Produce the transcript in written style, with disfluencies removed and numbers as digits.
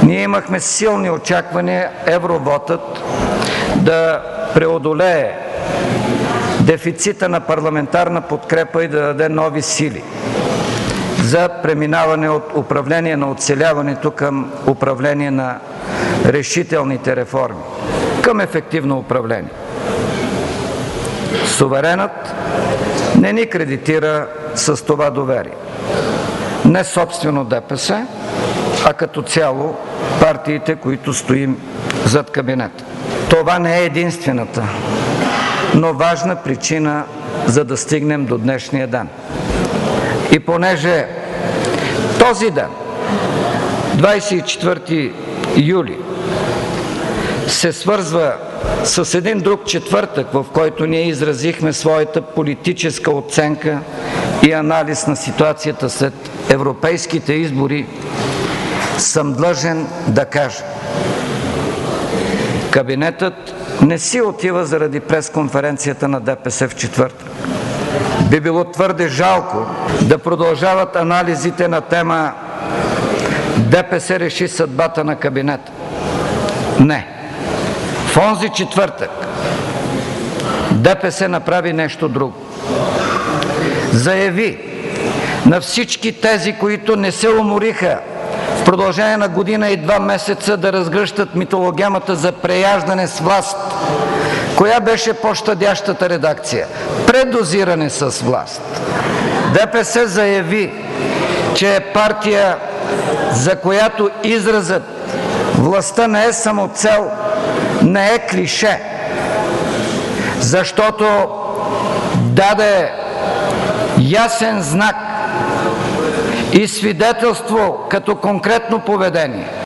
Ние имахме силни очаквания евровотът да преодолее дефицита на парламентарна подкрепа и да даде нови сили за преминаване от управление на оцеляването към управление на решителните реформи, към ефективно управление. Суверенът не ни кредитира с това доверие. Не собствено ДПС, а като цяло партиите, които стоим зад кабинета. Това не е единствената, но важна причина, за да стигнем до днешния ден. И понеже този ден, 24 юли, се свързва с един друг четвъртък, в който ние изразихме своята политическа оценка и анализ на ситуацията след европейските избори, съм длъжен да кажа: кабинетът не си отива заради пресконференцията на ДПС в четвъртък. Би било твърде жалко да продължават анализите на тема ДПС реши съдбата на кабинета. Не. В онзи четвъртък ДПС направи нещо друго. Заяви на всички тези, които не се умориха в продължение на година и 2 месеца да разгръщат митологемата за преяждане с власт. Коя беше по-щадящата редакция? Предозиране с власт. ДПС заяви, че е партия, за която изразът властта не е самоцел, не е клише, защото даде ясен знак и свидетелство като конкретно поведение.